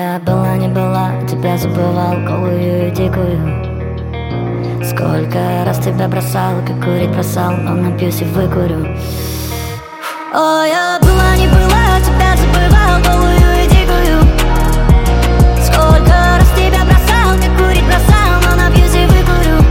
я была, не была, тебя забывал, голую и дикую. Сколько раз тебя бросал, как курить бросал, но напьюсь и выкурю. О, я была, не была, тебя забывал, голую и дикую. Сколько раз тебя бросал, как курить бросал, но напьюсь и выкурю.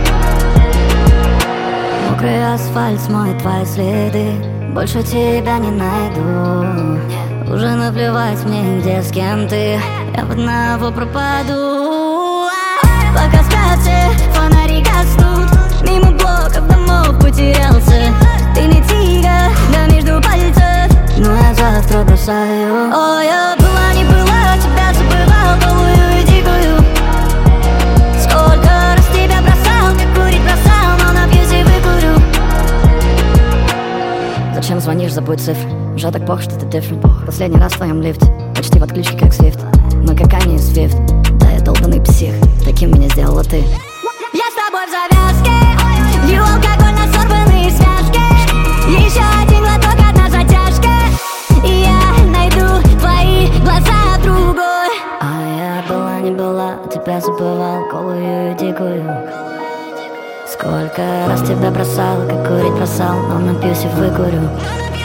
Мокрый асфальт смоет твои следы, больше тебя не найду. Уже наплевать мне, где, с кем ты, я в одного пропаду. Пока спят все, фонари гаснут, мимо блоков домов потерялся. Ты не тихо, да между пальцев, но я завтра бросаю. О, я была, не была, тебя забывал, голую и дикую. Сколько раз тебя бросал, как курить бросал, но напьюсь и выкурю. Зачем звонишь, забудь цифры, уже так плохо, что ты different. Последний раз в твоем лифте, почти в отключке, как Свифт. Но какая не Свифт, да я долбаный псих, таким меня сделала ты. Я с тобой в завязке, лью алкоголь на сорванные связки. Еще один глоток, одна затяжка, и я найду твои глаза в другой. А я была, не была, тебя забывал, голую и дикую. Сколько раз тебя бросал, как курить бросал, но напьюсь и выкурю.